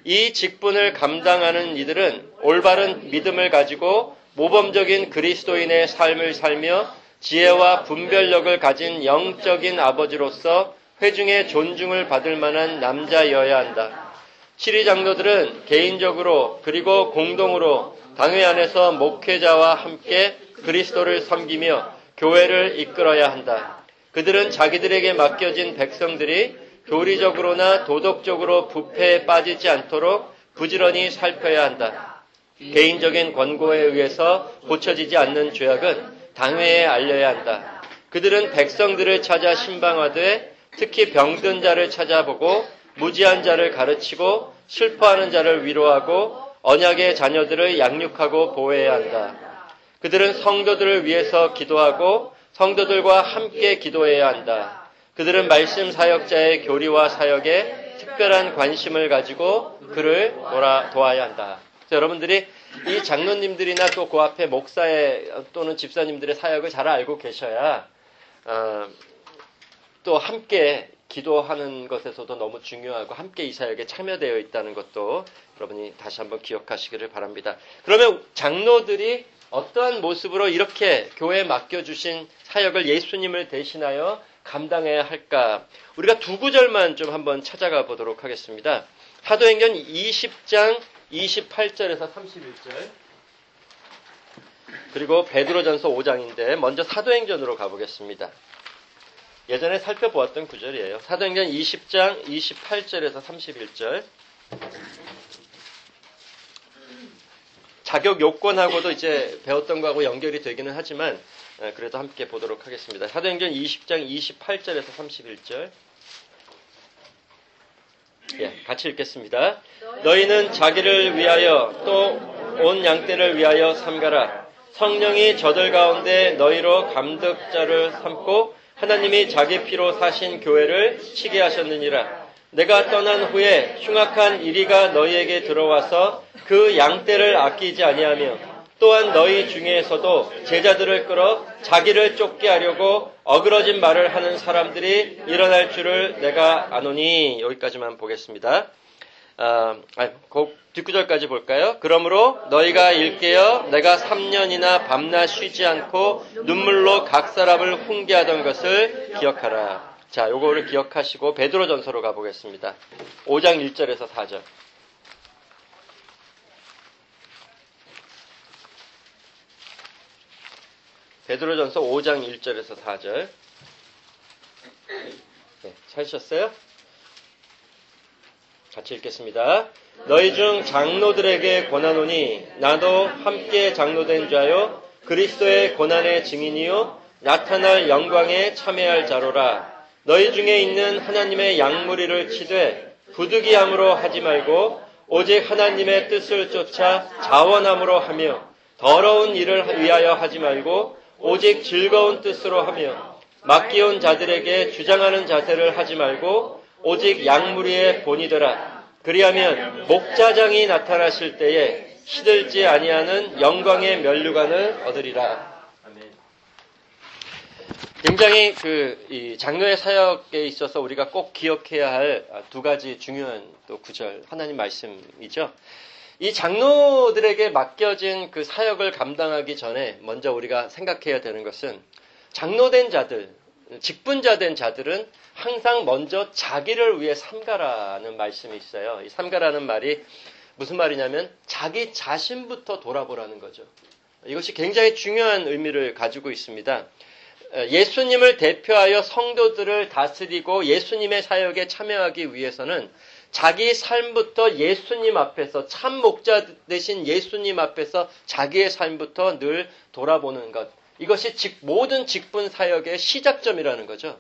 이 직분을 감당하는 이들은 올바른 믿음을 가지고 모범적인 그리스도인의 삶을 살며 지혜와 분별력을 가진 영적인 아버지로서 회중의 존중을 받을 만한 남자여야 한다. 7위 장로들은 개인적으로 그리고 공동으로 당회 안에서 목회자와 함께 그리스도를 섬기며 교회를 이끌어야 한다. 그들은 자기들에게 맡겨진 백성들이 교리적으로나 도덕적으로 부패에 빠지지 않도록 부지런히 살펴야 한다. 개인적인 권고에 의해서 고쳐지지 않는 죄악은 당회에 알려야 한다. 그들은 백성들을 찾아 신방하되 특히 병든 자를 찾아보고 무지한 자를 가르치고 슬퍼하는 자를 위로하고 언약의 자녀들을 양육하고 보호해야 한다. 그들은 성도들을 위해서 기도하고 성도들과 함께 기도해야 한다. 그들은 말씀 사역자의 교리와 사역에 특별한 관심을 가지고 그를 도와야 한다. 여러분들이 이 장로님들이나 또 그 앞에 목사의 또는 집사님들의 사역을 잘 알고 계셔야 또 함께 기도하는 것에서도 너무 중요하고 함께 이 사역에 참여되어 있다는 것도 여러분이 다시 한번 기억하시기를 바랍니다. 그러면 장로들이 어떠한 모습으로 이렇게 교회에 맡겨주신 사역을 예수님을 대신하여 감당해야 할까? 우리가 두 구절만 좀 한번 찾아가 보도록 하겠습니다. 사도행전 20장 28절에서 31절 그리고 베드로전서 5장인데 먼저 사도행전으로 가보겠습니다. 예전에 살펴보았던 구절이에요. 사도행전 20장 28절에서 31절 자격 요건하고도 이제 배웠던 거하고 연결이 되기는 하지만 그래도 함께 보도록 하겠습니다. 사도행전 20장 28절에서 31절 같이 읽겠습니다. 너희는 자기를 위하여 또 온 양떼를 위하여 삼가라. 성령이 저들 가운데 너희로 감독자를 삼고 하나님이 자기 피로 사신 교회를 치게 하셨느니라. 내가 떠난 후에 흉악한 이리가 너희에게 들어와서 그 양떼를 아끼지 아니하며 또한 너희 중에서도 제자들을 끌어 자기를 쫓게 하려고 어그러진 말을 하는 사람들이 일어날 줄을 내가 아노니. 여기까지만 보겠습니다. 뒷구절까지 볼까요? 그러므로 너희가 일깨어 내가 3년이나 밤낮 쉬지 않고 눈물로 각 사람을 훈계하던 것을 기억하라. 자, 요거를 기억하시고 베드로전서로 가보겠습니다. 5장 1절에서 4절. 베드로전서 5장 1절에서 4절. 찾으셨어요? 같이 읽겠습니다. 너희 중 장로들에게 권하노니 나도 함께 장로된 자요 그리스도의 고난의 증인이요 나타날 영광에 참여할 자로라. 너희 중에 있는 하나님의 양무리를 치되 부득이함으로 하지 말고 오직 하나님의 뜻을 쫓아 자원함으로 하며 더러운 일을 위하여 하지 말고 오직 즐거운 뜻으로 하며 맡겨온 자들에게 주장하는 자세를 하지 말고 오직 양무리의 본이 되라. 그리하면 목자장이 나타나실 때에 시들지 아니하는 영광의 면류관을 얻으리라. 아멘. 굉장히 이 장로의 사역에 있어서 우리가 꼭 기억해야 할 두 가지 중요한 또 구절 하나님 말씀이죠. 이 장로들에게 맡겨진 그 사역을 감당하기 전에 먼저 우리가 생각해야 되는 것은 장로된 자들, 직분자 된 자들은 항상 먼저 자기를 위해 삼가라는 말씀이 있어요. 이 삼가라는 말이 무슨 말이냐면 자기 자신부터 돌아보라는 거죠. 이것이 굉장히 중요한 의미를 가지고 있습니다. 예수님을 대표하여 성도들을 다스리고 예수님의 사역에 참여하기 위해서는 자기 삶부터 예수님 앞에서 참 목자 되신 예수님 앞에서 자기의 삶부터 늘 돌아보는 것. 이것이 모든 직분 사역의 시작점이라는 거죠.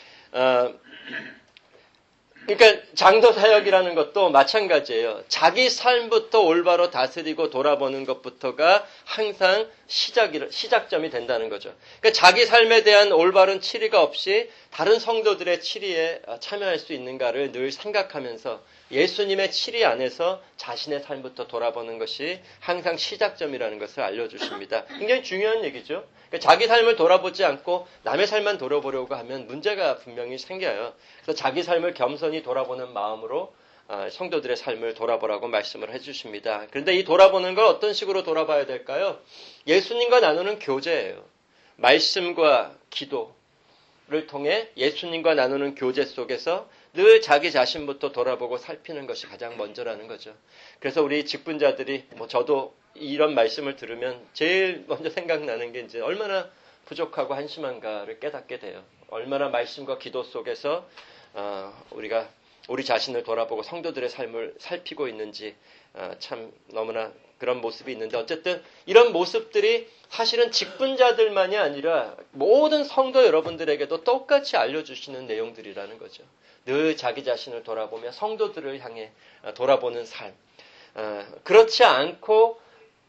그러니까 장로 사역이라는 것도 마찬가지예요. 자기 삶부터 올바로 다스리고 돌아보는 것부터가 항상 시작점이 된다는 거죠. 그러니까 자기 삶에 대한 올바른 치리가 없이 다른 성도들의 치리에 참여할 수 있는가를 늘 생각하면서 예수님의 치리 안에서 자신의 삶부터 돌아보는 것이 항상 시작점이라는 것을 알려주십니다. 굉장히 중요한 얘기죠. 그러니까 자기 삶을 돌아보지 않고 남의 삶만 돌아보려고 하면 문제가 분명히 생겨요. 그래서 자기 삶을 겸손히 돌아보는 마음으로 성도들의 삶을 돌아보라고 말씀을 해주십니다. 그런데 이 돌아보는 걸 어떤 식으로 돌아봐야 될까요? 예수님과 나누는 교제예요. 말씀과 기도를 통해 예수님과 나누는 교제 속에서 늘 자기 자신부터 돌아보고 살피는 것이 가장 먼저라는 거죠. 그래서 우리 직분자들이 저도 이런 말씀을 들으면 제일 먼저 생각나는 게 이제 얼마나 부족하고 한심한가를 깨닫게 돼요. 얼마나 말씀과 기도 속에서 우리가 우리 자신을 돌아보고 성도들의 삶을 살피고 있는지 참 너무나 그런 모습이 있는데, 어쨌든 이런 모습들이 사실은 직분자들만이 아니라 모든 성도 여러분들에게도 똑같이 알려주시는 내용들이라는 거죠. 늘 자기 자신을 돌아보며 성도들을 향해 돌아보는 삶. 그렇지 않고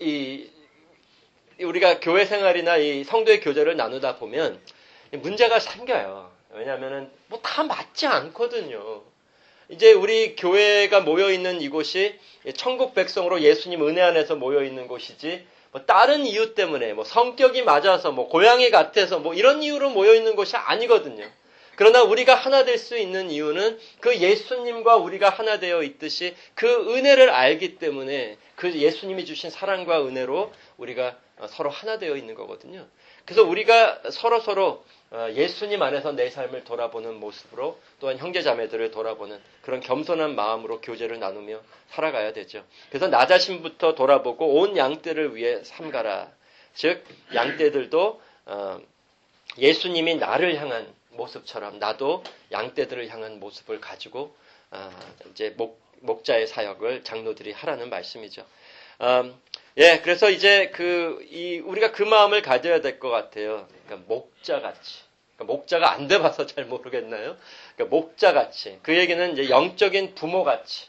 우리가 교회 생활이나 이 성도의 교제를 나누다 보면 문제가 생겨요. 왜냐하면은 다 맞지 않거든요. 이제 우리 교회가 모여있는 이곳이 천국 백성으로 예수님 은혜 안에서 모여있는 곳이지, 다른 이유 때문에, 성격이 맞아서, 고향이 같아서, 이런 이유로 모여있는 곳이 아니거든요. 그러나 우리가 하나 될 수 있는 이유는 그 예수님과 우리가 하나 되어 있듯이 그 은혜를 알기 때문에, 그 예수님이 주신 사랑과 은혜로 우리가 서로 하나 되어 있는 거거든요. 그래서 우리가 서로 예수님 안에서 내 삶을 돌아보는 모습으로, 또한 형제자매들을 돌아보는 그런 겸손한 마음으로 교제를 나누며 살아가야 되죠. 그래서 나 자신부터 돌아보고 온 양떼를 위해 삼가라. 즉 양떼들도 예수님이 나를 향한 모습처럼 나도 양떼들을 향한 모습을 가지고 이제 목자의 사역을 장로들이 하라는 말씀이죠. 그래서 이제 우리가 그 마음을 가져야 될 것 같아요. 그러니까 목자같이. 그러니까 목자가 안 돼봐서 잘 모르겠나요? 그러니까 목자같이. 그 얘기는 이제 영적인 부모같이.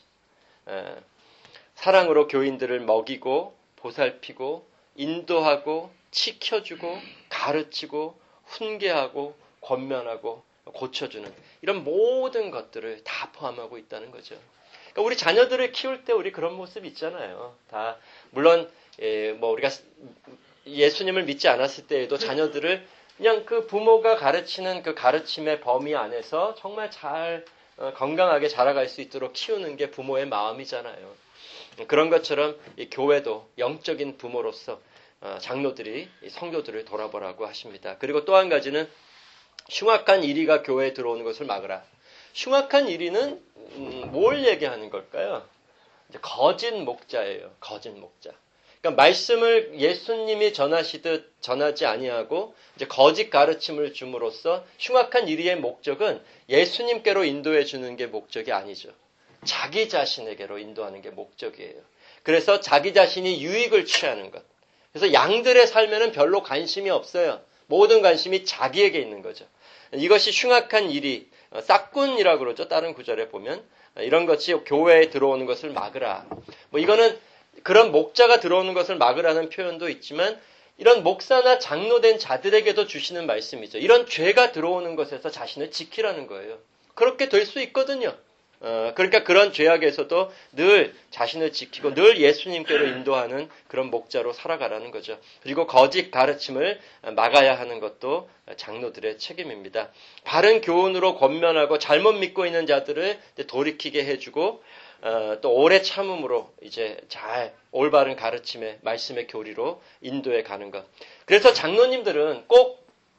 사랑으로 교인들을 먹이고, 보살피고, 인도하고, 지켜주고, 가르치고, 훈계하고, 권면하고, 고쳐주는 이런 모든 것들을 다 포함하고 있다는 거죠. 그러니까 우리 자녀들을 키울 때 우리 그런 모습 있잖아요. 다 물론 우리가 예수님을 믿지 않았을 때에도 자녀들을 그냥 그 부모가 가르치는 그 가르침의 범위 안에서 정말 잘 건강하게 자라갈 수 있도록 키우는 게 부모의 마음이잖아요. 그런 것처럼 이 교회도 영적인 부모로서 장로들이 성도들을 돌아보라고 하십니다. 그리고 또 한 가지는 흉악한 이리가 교회에 들어오는 것을 막으라. 흉악한 이리는 뭘 얘기하는 걸까요? 이제 거짓 목자예요. 거짓 목자. 그러니까 말씀을 예수님이 전하시듯 전하지 아니하고 이제 거짓 가르침을 줌으로써 흉악한 이리의 목적은 예수님께로 인도해 주는 게 목적이 아니죠. 자기 자신에게로 인도하는 게 목적이에요. 그래서 자기 자신이 유익을 취하는 것. 그래서 양들의 삶에는 별로 관심이 없어요. 모든 관심이 자기에게 있는 거죠. 이것이 흉악한 일이 싹군이라고 그러죠. 다른 구절에 보면 이런 것이 교회에 들어오는 것을 막으라. 이거는 그런 목자가 들어오는 것을 막으라는 표현도 있지만 이런 목사나 장로된 자들에게도 주시는 말씀이죠. 이런 죄가 들어오는 것에서 자신을 지키라는 거예요. 그렇게 될 수 있거든요. 그러니까 그런 죄악에서도 늘 자신을 지키고 늘 예수님께로 인도하는 그런 목자로 살아가라는 거죠. 그리고 거짓 가르침을 막아야 하는 것도 장로들의 책임입니다. 바른 교훈으로 권면하고 잘못 믿고 있는 자들을 돌이키게 해주고 또 오래 참음으로 이제 잘 올바른 가르침의 말씀의 교리로 인도해 가는 것. 그래서 장로님들은 꼭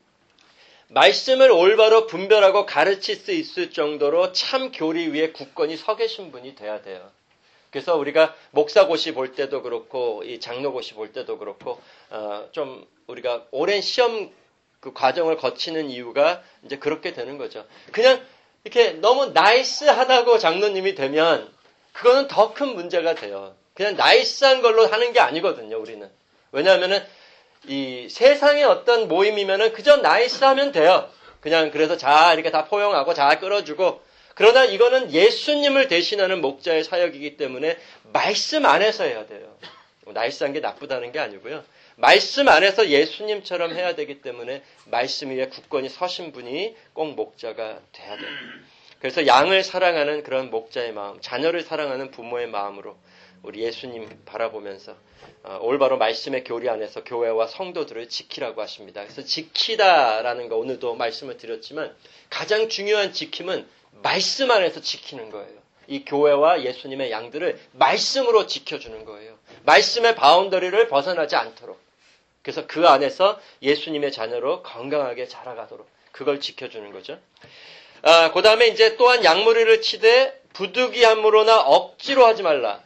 말씀을 올바로 분별하고 가르칠 수 있을 정도로 참 교리 위에 굳건히 서 계신 분이 돼야 돼요. 그래서 우리가 목사고시 볼 때도 그렇고 이 장로고시 볼 때도 그렇고 좀 우리가 오랜 시험 그 과정을 거치는 이유가 이제 그렇게 되는 거죠. 그냥 이렇게 너무 나이스하다고 장로님이 되면 그거는 더 큰 문제가 돼요. 그냥 나이스한 걸로 하는 게 아니거든요, 우리는. 왜냐하면은 이 세상의 어떤 모임이면은 그저 나이스하면 돼요. 그냥 그래서 잘 이렇게 다 포용하고 잘 끌어주고. 그러나 이거는 예수님을 대신하는 목자의 사역이기 때문에 말씀 안에서 해야 돼요. 나이스한 게 나쁘다는 게 아니고요. 말씀 안에서 예수님처럼 해야 되기 때문에 말씀 위에 굳건히 서신 분이 꼭 목자가 돼야 돼요. 그래서 양을 사랑하는 그런 목자의 마음, 자녀를 사랑하는 부모의 마음으로 우리 예수님 바라보면서 올바로 말씀의 교리 안에서 교회와 성도들을 지키라고 하십니다. 그래서 지키다라는 거 오늘도 말씀을 드렸지만 가장 중요한 지킴은 말씀 안에서 지키는 거예요. 이 교회와 예수님의 양들을 말씀으로 지켜주는 거예요. 말씀의 바운더리를 벗어나지 않도록. 그래서 그 안에서 예수님의 자녀로 건강하게 자라가도록 그걸 지켜주는 거죠. 그 다음에 이제 또한 양무리를 치되 부득이함으로나 억지로 하지 말라.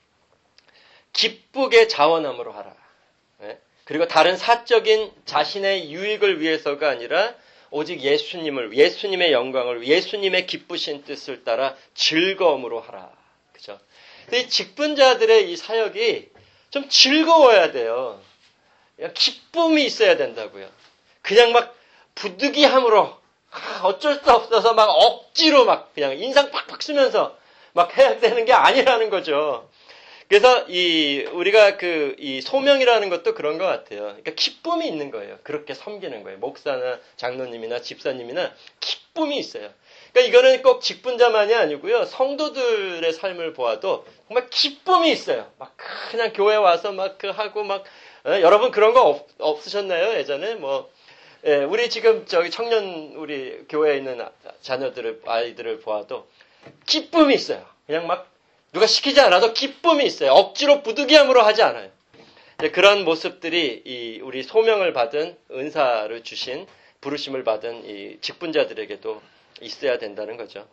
기쁘게 자원함으로 하라. 그리고 다른 사적인 자신의 유익을 위해서가 아니라 오직 예수님의 영광을, 예수님의 기쁘신 뜻을 따라 즐거움으로 하라. 그죠? 이 직분자들의 이 사역이 좀 즐거워야 돼요. 기쁨이 있어야 된다고요. 그냥 막 부득이함으로, 어쩔 수 없어서 막 억지로 막 그냥 인상 팍팍 쓰면서 막 해야 되는 게 아니라는 거죠. 그래서 우리가 이 소명이라는 것도 그런 것 같아요. 그러니까 기쁨이 있는 거예요. 그렇게 섬기는 거예요. 목사나 장로님이나 집사님이나 기쁨이 있어요. 그러니까 이거는 꼭 직분자만이 아니고요. 성도들의 삶을 보아도 정말 기쁨이 있어요. 막 그냥 교회 와서 막 하고 막 여러분 그런 거 없으셨나요? 예전에 우리 지금 우리 교회에 있는 아이들을 보아도 기쁨이 있어요. 그냥 막 누가 시키지 않아도 기쁨이 있어요. 억지로 부득이함으로 하지 않아요. 그런 모습들이 우리 소명을 받은 은사를 주신 부르심을 받은 이 직분자들에게도 있어야 된다는 거죠.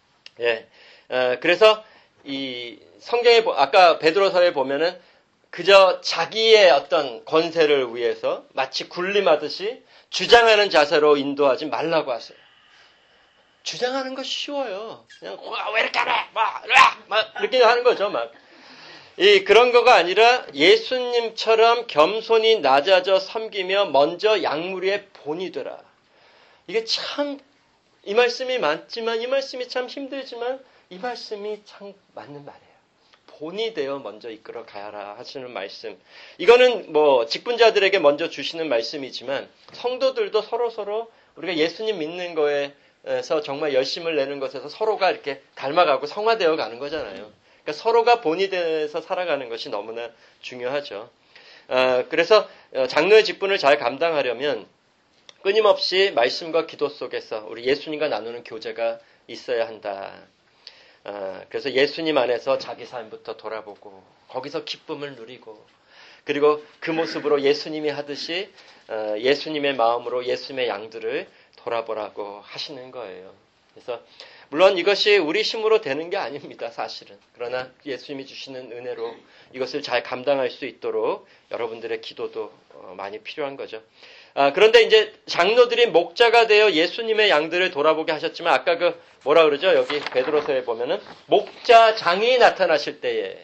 그래서 이 성경에 아까 베드로서에 보면은 그저 자기의 어떤 권세를 위해서 마치 군림하듯이 주장하는 자세로 인도하지 말라고 하세요. 주장하는 거 쉬워요. 그냥 왜 이렇게 하래? 막 이렇게 하는 거죠. 막 그런 거가 아니라 예수님처럼 겸손히 낮아져 섬기며 먼저 양무리의 본이 되라. 이게 참 이 말씀이 많지만 이 말씀이 참 힘들지만 이 말씀이 참 맞는 말이에요. 본이 되어 먼저 이끌어 가라 하시는 말씀. 이거는 직분자들에게 먼저 주시는 말씀이지만 성도들도 서로 우리가 예수님 믿는 거에서 정말 열심을 내는 것에서 서로가 이렇게 닮아가고 성화되어 가는 거잖아요. 그러니까 서로가 본이 돼서 살아가는 것이 너무나 중요하죠. 그래서 장로의 직분을 잘 감당하려면 끊임없이 말씀과 기도 속에서 우리 예수님과 나누는 교제가 있어야 한다. 그래서 예수님 안에서 자기 삶부터 돌아보고 거기서 기쁨을 누리고 그리고 그 모습으로 예수님이 하듯이 예수님의 마음으로 예수님의 양들을 돌아보라고 하시는 거예요. 그래서 물론 이것이 우리 힘으로 되는 게 아닙니다. 사실은. 그러나 예수님이 주시는 은혜로 이것을 잘 감당할 수 있도록 여러분들의 기도도 많이 필요한 거죠. 그런데 이제 장로들이 목자가 되어 예수님의 양들을 돌아보게 하셨지만 아까 뭐라 그러죠? 여기 베드로서에 보면은 목자장이 나타나실 때에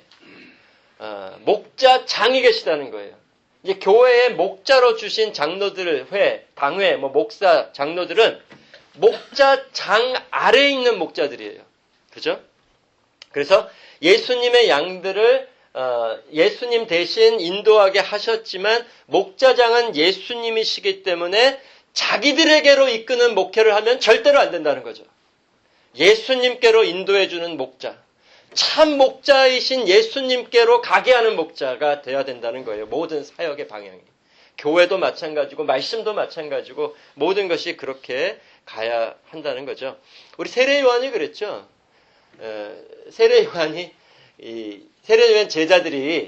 목자장이 계시다는 거예요. 이제 교회에 목자로 주신 장로들, 당회, 목사, 장로들은 목자장 아래에 있는 목자들이에요. 그죠? 그래서 예수님의 양들을 예수님 대신 인도하게 하셨지만 목자장은 예수님이시기 때문에 자기들에게로 이끄는 목회를 하면 절대로 안 된다는 거죠. 예수님께로 인도해주는 목자, 참 목자이신 예수님께로 가게 하는 목자가 돼야 된다는 거예요. 모든 사역의 방향이. 교회도 마찬가지고 말씀도 마찬가지고 모든 것이 그렇게 가야 한다는 거죠. 우리 세례요한이 그랬죠. 세례요한 제자들이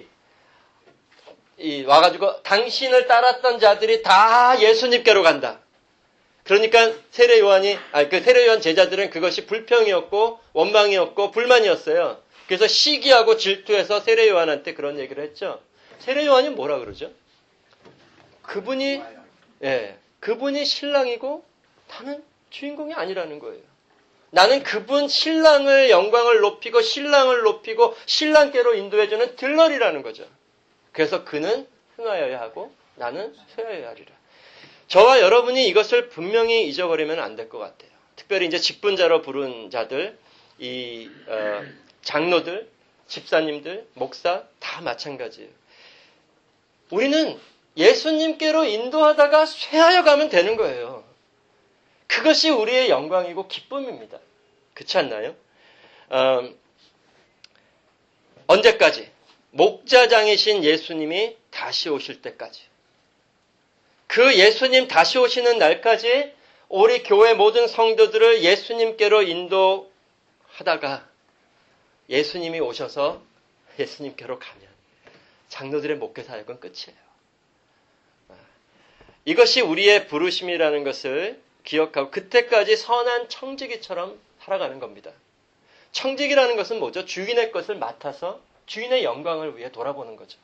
와가지고 당신을 따랐던 자들이 다 예수님께로 간다. 그러니까 세례요한 제자들은 그것이 불평이었고 원망이었고 불만이었어요. 그래서 시기하고 질투해서 세례요한한테 그런 얘기를 했죠. 세례요한이 뭐라 그러죠? 그분이 신랑이고 나는 주인공이 아니라는 거예요. 나는 그분 신랑을 영광을 높이고 신랑께로 인도해주는 들러리라는 거죠. 그래서 그는 흥하여야 하고 나는 쇠하여야 하리라. 저와 여러분이 이것을 분명히 잊어버리면 안 될 것 같아요. 특별히 이제 직분자로 부른 자들, 장로들, 집사님들, 목사 다 마찬가지예요. 우리는 예수님께로 인도하다가 쇠하여 가면 되는 거예요. 그것이 우리의 영광이고 기쁨입니다. 그렇지 않나요? 언제까지? 목자장이신 예수님이 다시 오실 때까지. 그 예수님 다시 오시는 날까지 우리 교회 모든 성도들을 예수님께로 인도하다가 예수님이 오셔서 예수님께로 가면 장로들의 목회 사역은 끝이에요. 이것이 우리의 부르심이라는 것을 기억하고 그때까지 선한 청지기처럼 살아가는 겁니다. 청지기라는 것은 뭐죠? 주인의 것을 맡아서 주인의 영광을 위해 돌아보는 거죠.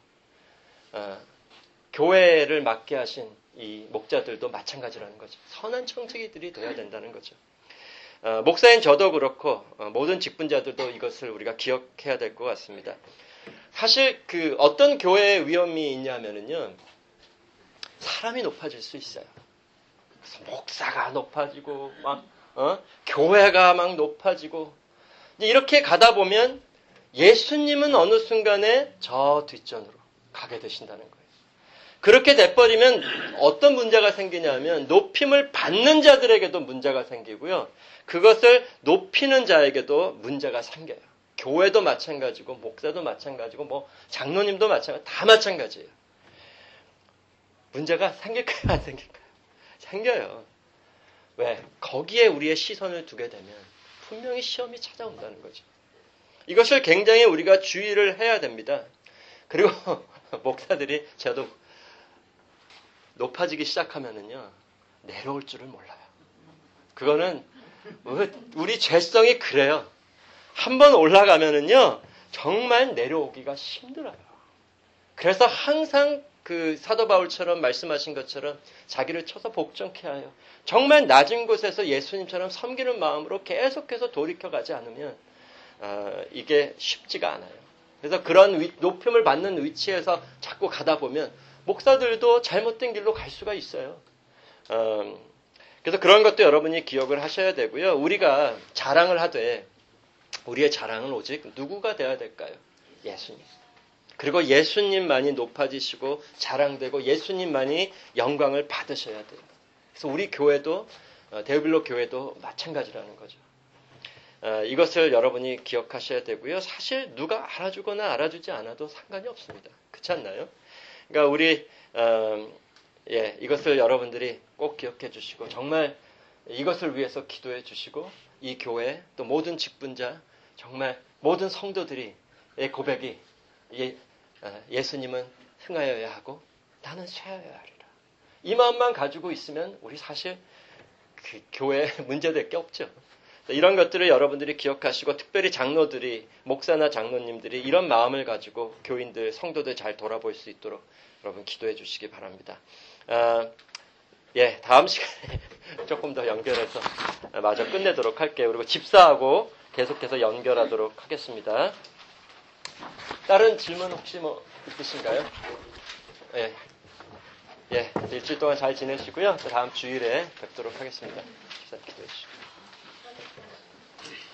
교회를 맡게 하신 이 목자들도 마찬가지라는 거죠. 선한 청지기들이 되어야 된다는 거죠. 목사인 저도 그렇고 모든 직분자들도 이것을 우리가 기억해야 될 것 같습니다. 사실 어떤 교회의 위험이 있냐면요. 사람이 높아질 수 있어요. 그래서 목사가 높아지고 교회가 막 높아지고 이렇게 가다 보면 예수님은 어느 순간에 저 뒷전으로 가게 되신다는 거예요. 그렇게 돼버리면 어떤 문제가 생기냐면 높임을 받는 자들에게도 문제가 생기고요. 그것을 높이는 자에게도 문제가 생겨요. 교회도 마찬가지고 목사도 마찬가지고 장로님도 마찬가지, 다 마찬가지예요. 문제가 생길까요? 안 생길까요? 생겨요. 왜? 거기에 우리의 시선을 두게 되면 분명히 시험이 찾아온다는 거죠. 이것을 굉장히 우리가 주의를 해야 됩니다. 그리고 목사들이 저도 높아지기 시작하면은요, 내려올 줄을 몰라요. 그거는 우리 죄성이 그래요. 한번 올라가면은요, 정말 내려오기가 힘들어요. 그래서 항상 사도 바울처럼 말씀하신 것처럼 자기를 쳐서 복종케 하여 정말 낮은 곳에서 예수님처럼 섬기는 마음으로 계속해서 돌이켜가지 않으면 이게 쉽지가 않아요. 그래서 그런 높임을 받는 위치에서 자꾸 가다 보면 목사들도 잘못된 길로 갈 수가 있어요. 그래서 그런 것도 여러분이 기억을 하셔야 되고요. 우리가 자랑을 하되 우리의 자랑은 오직 누구가 되어야 될까요? 예수님. 그리고 예수님만이 높아지시고 자랑되고 예수님만이 영광을 받으셔야 돼요. 그래서 우리 교회도 데오빌로 교회도 마찬가지라는 거죠. 이것을 여러분이 기억하셔야 되고요. 사실 누가 알아주거나 알아주지 않아도 상관이 없습니다. 그렇지 않나요? 그러니까 우리 이것을 여러분들이 꼭 기억해 주시고 정말 이것을 위해서 기도해 주시고 이 교회 또 모든 직분자 정말 모든 성도들이 고백이 예수님은 흥하여야 하고 나는 쇠하여야 하리라. 이 마음만 가지고 있으면 우리 사실 교회에 문제될 게 없죠. 이런 것들을 여러분들이 기억하시고 특별히 장로들이 목사나 장로님들이 이런 마음을 가지고 교인들 성도들 잘 돌아볼 수 있도록 여러분 기도해 주시기 바랍니다. 다음 시간에 조금 더 연결해서 마저 끝내도록 할게요. 그리고 집사하고 계속해서 연결하도록 하겠습니다. 다른 질문 혹시 있으신가요? 일주일 동안 잘 지내시고요. 다음 주일에 뵙도록 하겠습니다. 기도해 주시고.